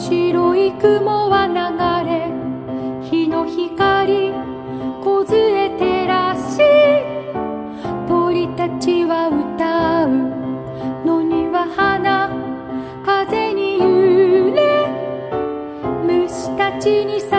白い雲は流れ、日の光梢照らし、鳥たちは歌うのには花風に揺れ、虫たちに